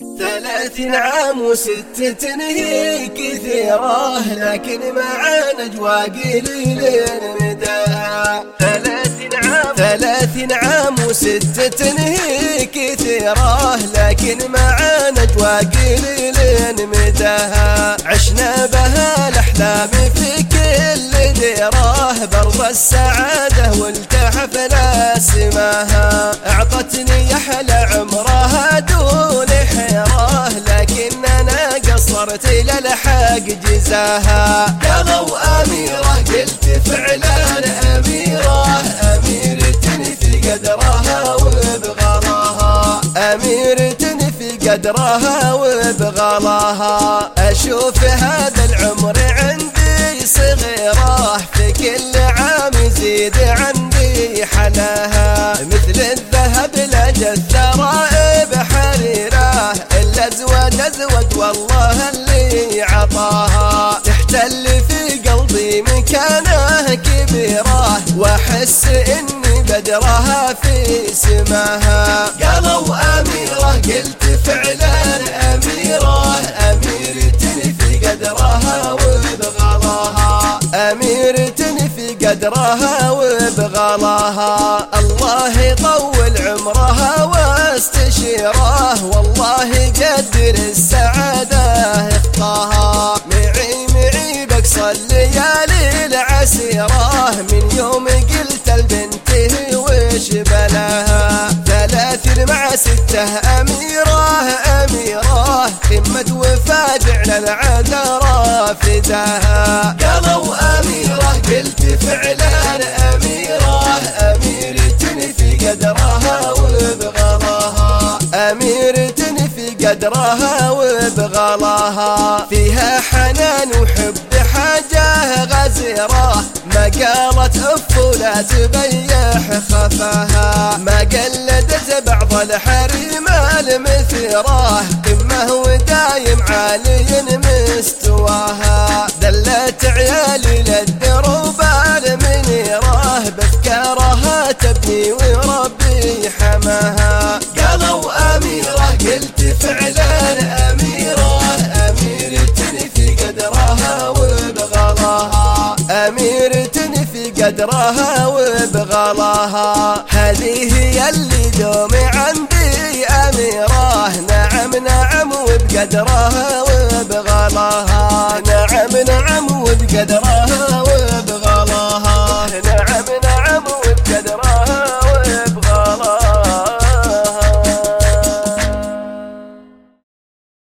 30 عام و6 هي كثيرة، لكن مع نجوى قليلين مداها. 30 عام و6 هي كثيرة، لكن مع نجوى قليلين مداها. عشنا بها الأحلام في كل ديره، برض السعادة والتحف لا سماها. أعطتني أحلى عمرها دون حيرة، لكن أنا قصرت للحق جزاها. قالوا أميرة قلت فعلا أميرة، أميرة في قدرها وبغلاها، أميرة في قدرها وبغلاها. أشوف هذا العمر عندي صغيرة، في كل عام يزيد عندي حلاها. مثل الذهب لجى الثرائب حريرة، إلا أزود والله اللي عطاها. تحتل في قلبي مكانه كبيرة، وأحس إني بدرها في سماها. قالوا أميرة قلت فعلا أميرة، أميرة في قدرها وبغلاها، أميرة في قدرها وبغلاها. الله يطول عمرها واستشيره، والله يقدر السعادة يخطاها. معي بقصى الليالي العسيرة، من يوم قلت لبنته وش بلاها. 30 مع 6 أميرة، أميرة قمة وفا جعل العذراء فداها. قالوا أميرة قلت فعلا أميرة، أميرة في قدرها وبغلاها، أميرة في قدرها وبغلاها. فيها حنان وحب حاجة غزيرة، ما قالت أف ولا تبيح خفاها. ما قلدت بعض الحريم المثيرة، قمة ودايم عالي مستواها. دلت عيالي للدروب المنيرة، بافكارها تبني وربي حماها. قالوا أميرة قلت فعلا أميرة، أميرة في قدرها وبغلاها، أميرة في قدرها وبغلاها. هذه هي اللي دومي عندي أميرة، نعم وبقدرها وبغلاها، نعم وبقدرها